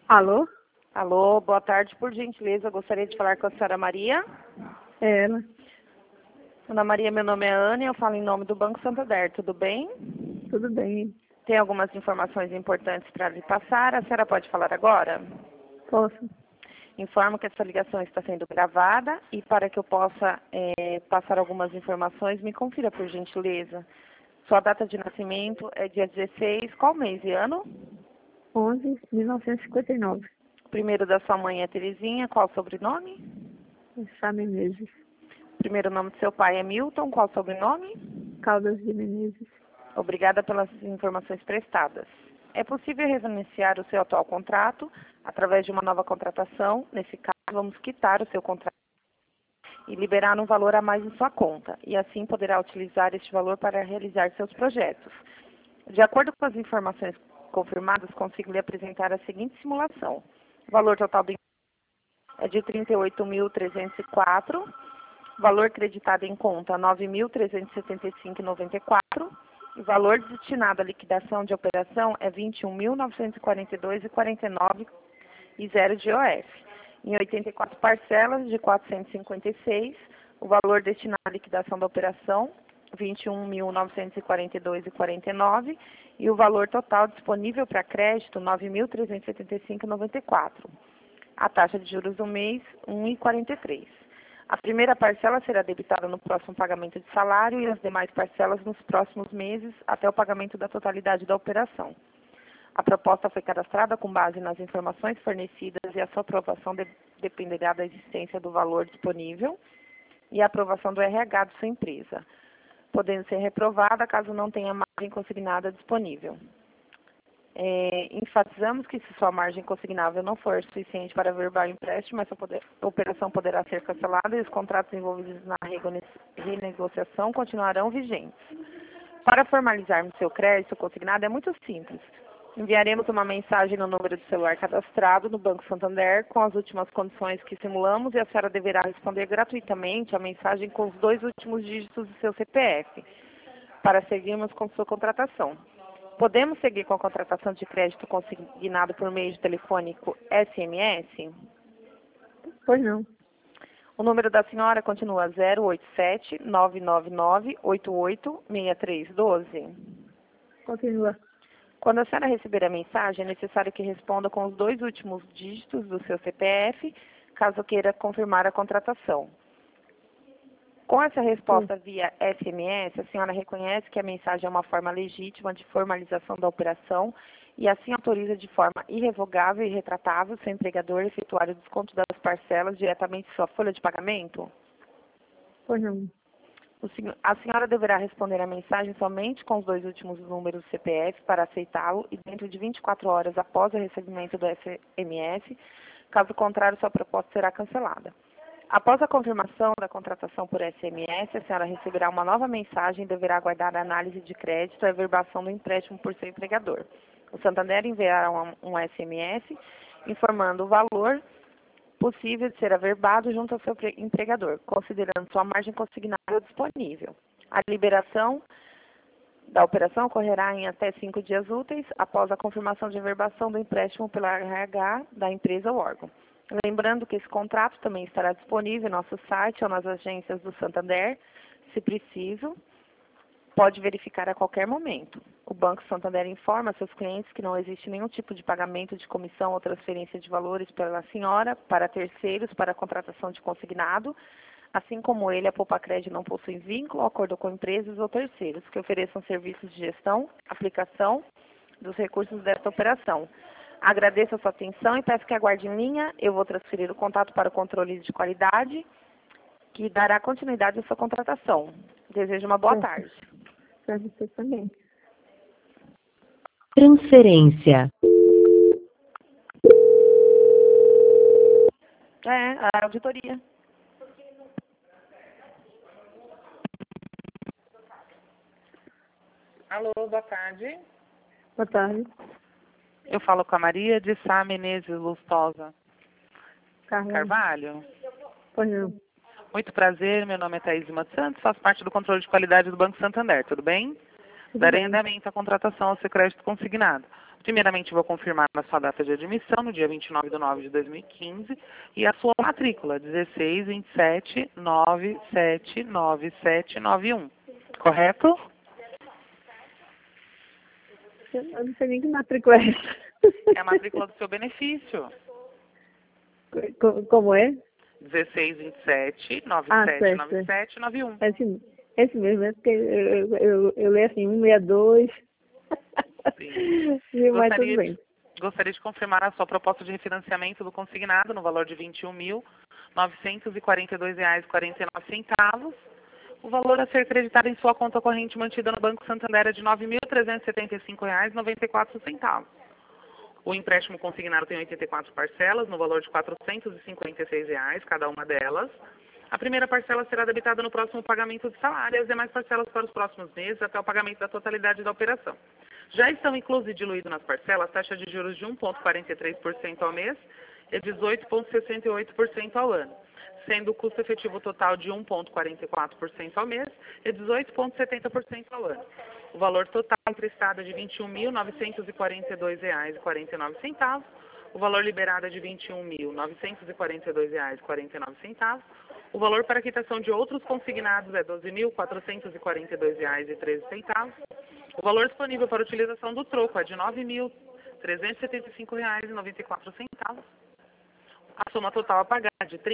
Alô? Alô, boa tarde, por gentileza, gostaria de falar com a senhora Maria. É ela. Ana Maria, meu nome é Ana e eu falo em nome do Banco Santander, tudo bem? Tudo bem? Tem algumas informações importantes para lhe passar, a senhora pode falar agora? Posso? Informo que essa ligação está sendo gravada e para que eu possa passar algumas informações, me confira por gentileza. Sua data de nascimento é dia 16, qual mês e ano? 11.1959. Primeiro da sua mãe é Terezinha, qual o sobrenome? Sá Menezes. Primeiro nome do seu pai é Milton, qual o sobrenome? Caldas de Menezes. Obrigada pelas informações prestadas. É possível renunciar o seu atual contrato através de uma nova contratação. Nesse caso, vamos quitar o seu contrato e liberar um valor a mais em sua conta, e assim poderá utilizar este valor para realizar seus projetos. De acordo com as informações confirmadas, consigo lhe apresentar a seguinte simulação. O valor total do é de 38.304, valor creditado em conta 9.375,94, e valor destinado à liquidação de operação é 21.942,49 e 0 de IOF. Em 84 parcelas de 456, o valor destinado à liquidação da operação 21.942,49 e o valor total disponível para crédito 9.375,94. A taxa de juros do mês 1,43. A primeira parcela será debitada no próximo pagamento de salário e as demais parcelas nos próximos meses até o pagamento da totalidade da operação. A proposta foi cadastrada com base nas informações fornecidas e a sua aprovação dependerá da existência do valor disponível e a aprovação do RH de sua empresa, podendo ser reprovada caso não tenha margem consignada disponível. Enfatizamos que se sua margem consignável não for suficiente para averbar o empréstimo, essa operação poderá ser cancelada e os contratos envolvidos na renegociação continuarão vigentes. Para formalizarmos seu crédito consignado é muito simples. Enviaremos uma mensagem no número de celular cadastrado no Banco Santander com as últimas condições que simulamos e a senhora deverá responder gratuitamente a mensagem com os 2 últimos dígitos do seu CPF para seguirmos com sua contratação. Podemos seguir com a contratação de crédito consignado por meio de telefônico SMS? Pois não. O número da senhora continua 087-999-88-6312. Continua. Quando a senhora receber a mensagem, é necessário que responda com os 2 últimos dígitos do seu CPF, caso queira confirmar a contratação. Com essa resposta via SMS, a senhora reconhece que a mensagem é uma forma legítima de formalização da operação e assim autoriza de forma irrevogável e retratável seu empregador a efetuar o desconto das parcelas diretamente em sua folha de pagamento? Pois não. A senhora deverá responder a mensagem somente com os 2 últimos números do CPF para aceitá-lo e dentro de 24 horas após o recebimento do SMS, caso contrário, sua proposta será cancelada. Após a confirmação da contratação por SMS, a senhora receberá uma nova mensagem e deverá aguardar a análise de crédito e a averbação do empréstimo por seu empregador. O Santander enviará um SMS informando o valor possível de ser averbado junto ao seu empregador, considerando sua margem consignável disponível. A liberação da operação ocorrerá em até 5 dias úteis após a confirmação de averbação do empréstimo pela RH da empresa ou órgão. Lembrando que esse contrato também estará disponível em nosso site ou nas agências do Santander, se preciso, pode verificar a qualquer momento. O Banco Santander informa a seus clientes que não existe nenhum tipo de pagamento de comissão ou transferência de valores pela senhora para terceiros para a contratação de consignado, assim como ele, a Poupacred não possui vínculo ou acordo com empresas ou terceiros que ofereçam serviços de gestão, aplicação dos recursos desta operação. Agradeço a sua atenção e peço que aguarde em linha. Eu vou transferir o contato para o controle de qualidade, que dará continuidade à sua contratação. Desejo uma boa tarde. Para você também. Transferência. A auditoria. Alô, boa tarde. Boa tarde. Eu falo com a Maria de Sá Menezes Lustosa Carla. Carvalho. Pois não. Muito prazer, meu nome é Thaís Lima Santos, faço parte do controle de qualidade do Banco Santander, tudo bem? Tudo Darei bem. andamento à contratação ao seu crédito consignado. Primeiramente, vou confirmar a sua data de admissão, no dia 29/9/2015, e a sua matrícula, 1627979791. Correto? Eu não sei nem que matrícula é essa. É a matrícula do seu benefício. Como é? 1627979791. Esse mesmo, é porque eu leio assim, 162. Sim. Mas tudo bem. Gostaria de confirmar a sua proposta de refinanciamento do consignado no valor de R$ 21.942,49. O valor a ser creditado em sua conta corrente mantida no Banco Santander é de R$ 9.375,94. O empréstimo consignado tem 84 parcelas, no valor de R$ 456, cada uma delas. A primeira parcela será debitada no próximo pagamento de salário e as demais parcelas para os próximos meses até o pagamento da totalidade da operação. Já estão inclusos e diluídos nas parcelas taxa de juros de 1,43% ao mês e 18,68% ao ano, sendo o custo efetivo total de 1,44% ao mês e 18,70% ao ano. O valor total emprestado é de R$ 21.942,49. O valor liberado é de R$ 21.942,49. O valor para quitação de outros consignados é R$ 12.442,13. O valor disponível para utilização do troco é de R$ 9.375,94. A soma total a pagar é de R$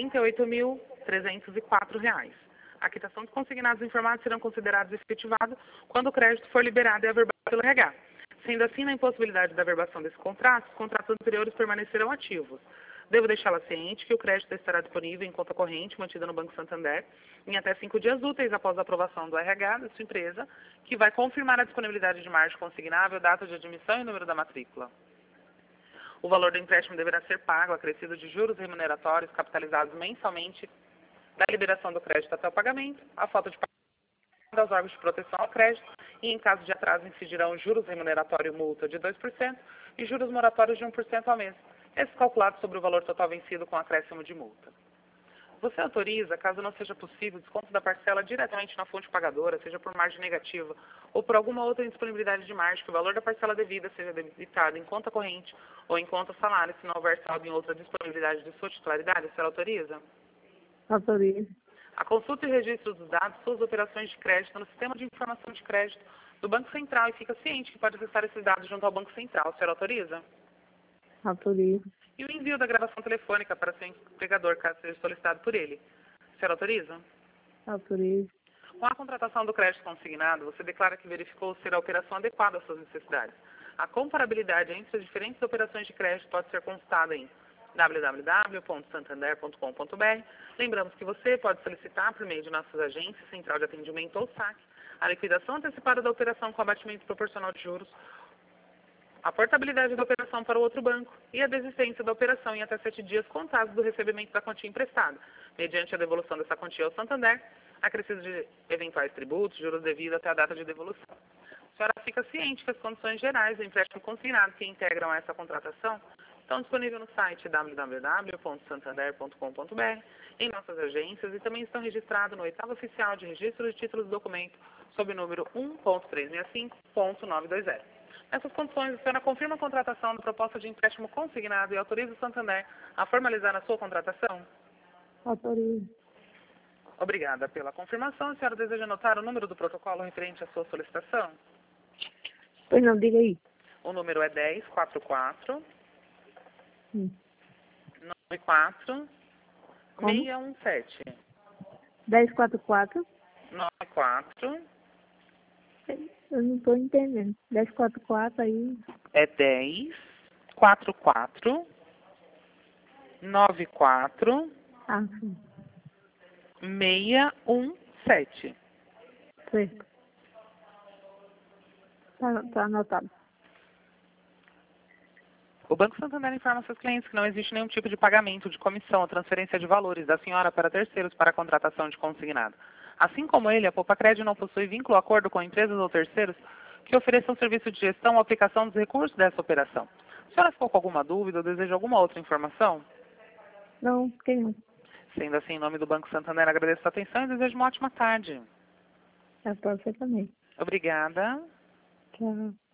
38.304. A quitação dos consignados informados serão considerados efetivados quando o crédito for liberado e averbado pelo RH. Sendo assim, na impossibilidade da averbação desse contrato, os contratos anteriores permanecerão ativos. Devo deixá-la ciente que o crédito estará disponível em conta corrente mantida no Banco Santander em até 5 dias úteis após a aprovação do RH da sua empresa, que vai confirmar a disponibilidade de margem consignável, data de admissão e número da matrícula. O valor do empréstimo deverá ser pago, acrescido de juros remuneratórios capitalizados mensalmente da liberação do crédito até o pagamento, a falta de pagamento aos órgãos de proteção ao crédito e, em caso de atraso, incidirão juros remuneratório e multa de 2% e juros moratórios de 1% ao mês, esses calculados sobre o valor total vencido com acréscimo de multa. Você autoriza, caso não seja possível, desconto da parcela diretamente na fonte pagadora, seja por margem negativa ou por alguma outra indisponibilidade de margem, que o valor da parcela devida seja debitado em conta corrente ou em conta salário, se não houver saldo em outra disponibilidade de sua titularidade, você autoriza? Autoriza. A consulta e registro dos dados, suas operações de crédito no sistema de informação de crédito do Banco Central e fica ciente que pode acessar esses dados junto ao Banco Central. A senhora autoriza? Autoriza. E o envio da gravação telefônica para seu empregador, caso seja solicitado por ele. A senhora autoriza? Autoriza. Com a contratação do crédito consignado, você declara que verificou ser a operação adequada às suas necessidades. A comparabilidade entre as diferentes operações de crédito pode ser consultada em www.santander.com.br. Lembramos que você pode solicitar por meio de nossas agências, Central de Atendimento ou SAC, a liquidação antecipada da operação com abatimento proporcional de juros, a portabilidade da operação para o outro banco e a desistência da operação em até 7 dias contados do recebimento da quantia emprestada, mediante a devolução dessa quantia ao Santander, acrescido de eventuais tributos, juros devidos até a data de devolução. A senhora fica ciente que as condições gerais do empréstimo consignado que integram essa contratação estão disponíveis no site www.santander.com.br, em nossas agências e também estão registrados no 8º Oficial de Registro de Títulos e Documentos, sob o número 1.365.920. Nessas condições, a senhora confirma a contratação da proposta de empréstimo consignado e autoriza o Santander a formalizar a sua contratação? Autoriza. Obrigada pela confirmação. A senhora deseja anotar o número do protocolo referente à sua solicitação? Pois não, diga aí. O número é 1044 94 Como? 617. 1044? 94 Eu não estou entendendo. 1044 aí. é 1044 94 Ah, sim. 617. Certo. Tá anotado. O Banco Santander informa seus clientes que não existe nenhum tipo de pagamento de comissão ou transferência de valores da senhora para terceiros para a contratação de consignado. Assim como ele, a Poupa-Crédito não possui vínculo ou acordo com empresas ou terceiros que ofereçam serviço de gestão ou aplicação dos recursos dessa operação. A senhora ficou com alguma dúvida ou deseja alguma outra informação? Não, quem não? Sendo assim, em nome do Banco Santander, agradeço a atenção e desejo uma ótima tarde. É para você também. Obrigada. Tchau.